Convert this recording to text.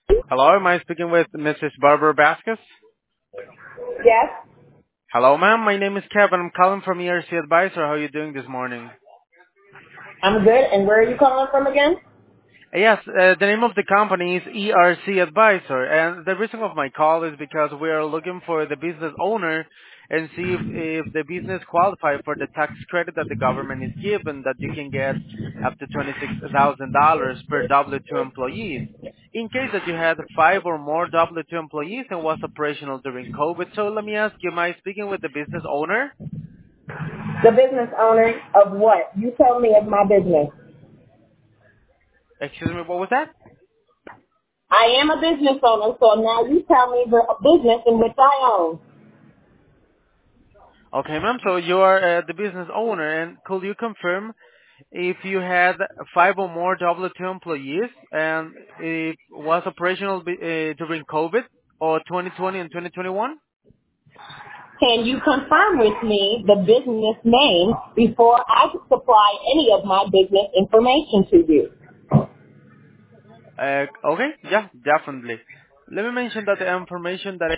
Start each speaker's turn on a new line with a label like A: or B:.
A: Hello, am I speaking with Mrs. Barbara Vasquez?
B: Yes,
A: Hello, ma'am. My name is Kevin. I'm calling from ERC Advisor. How are you doing this morning?
B: I'm good. And where are you calling from again?
A: Yes, the name of the company is ERC Advisor, and the reason of my call is because we are looking for the business owner and see if the business qualify for the tax credit that the government is giving, that you can get up to $26,000 per W-2 employees. In case that you had 5 or more W-2 employees and was operational during COVID. So let me ask you, am I speaking with the business owner?
B: The business owner of what? You told me of my business.
A: Excuse me, what was that?
B: I am a business owner, so now you tell me the business in which I own.
A: Okay, ma'am. So you are the business owner, and could you confirm if you had 5 or more W-2 employees and it was operational during COVID or 2020 and 2021?
B: Can you confirm with me the business name before I supply any of my business information to you?
A: Okay, yeah, definitely. Let me mention that the information that